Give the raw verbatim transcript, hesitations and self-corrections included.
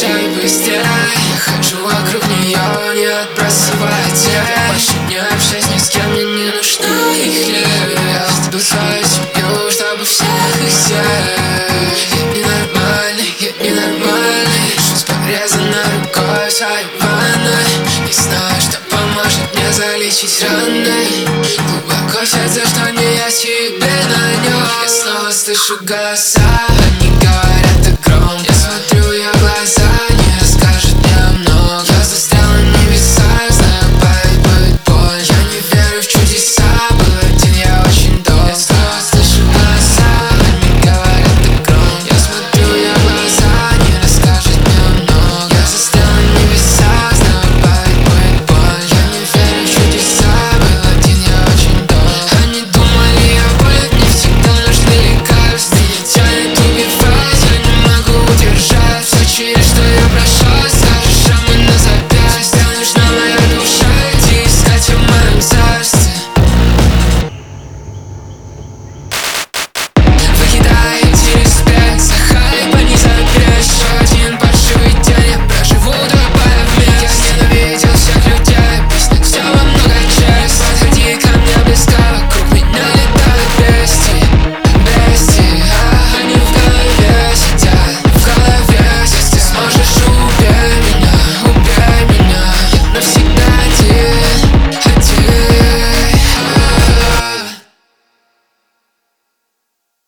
Езжай быстрее, я хожу вокруг нее, не отбрасывая тень. Больше не общаюсь ни с кем, мне не нужна их лень. Я оставил свою семью, чтобы всех их съесть. Я ненормальный, я ненормальный. Лежу с порезанной рукой в своей ванной. Не знаю, что поможет мне залечить раны. Глубоко в сердце, что не я себе нанес. Я снова слышу голоса, они говорят так громко. Я смотрю в ее глаза, не расскажет мне много. Я застрял на небесах, знаю, падать будет больно. Я не верю в чудеса, был один я очень долго. Я снова слышу голоса, они говорят так громко. Я смотрю в ее глаза, не расскажет мне много. Я застрял на небесах, знаю, падать будет больно. Я не верю в чудеса, был один я очень долго. Они думали, я болен, мне всегда нужны лекарства. Меня тянет убивать, я не могу удержать все, через что